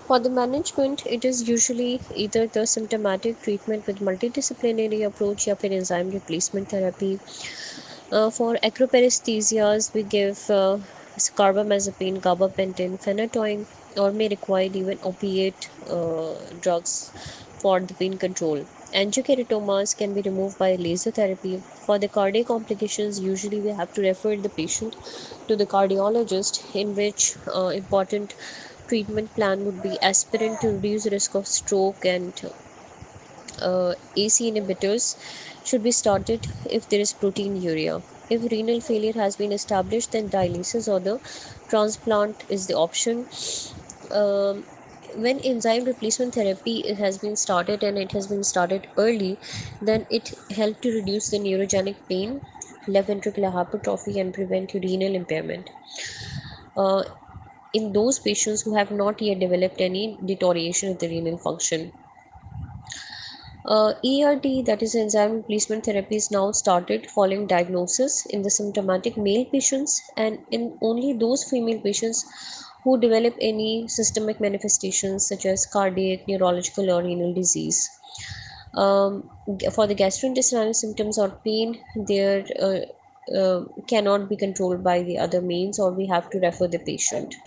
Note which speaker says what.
Speaker 1: For the management, it is usually either the symptomatic treatment with multidisciplinary approach या फिर enzyme replacement therapy. For acroparesthesias, we give carbamazepine, gabapentin, phenytoin, or may require even opiate drugs for the pain control. Angiokeratomas can be removed by laser therapy. For the cardiac complications, usually we have to refer the patient to the cardiologist, in which important treatment plan would be aspirin to reduce risk of stroke, and AC inhibitors should be started if there is proteinuria. If renal failure has been established, then dialysis or the transplant is the option. Um, when enzyme replacement therapy has been started and it has been started early, then it helped to reduce the neurogenic pain, left ventricular hypertrophy, and prevent renal impairment. Uh, in those patients who have not yet developed any deterioration of the renal function. ERT, that is enzyme replacement therapy, is now started following diagnosis in the symptomatic male patients and in only those female patients who develop any systemic manifestations such as cardiac, neurological, or renal disease. For the gastrointestinal symptoms or pain, there cannot be controlled by the other means, or we have to refer the patient.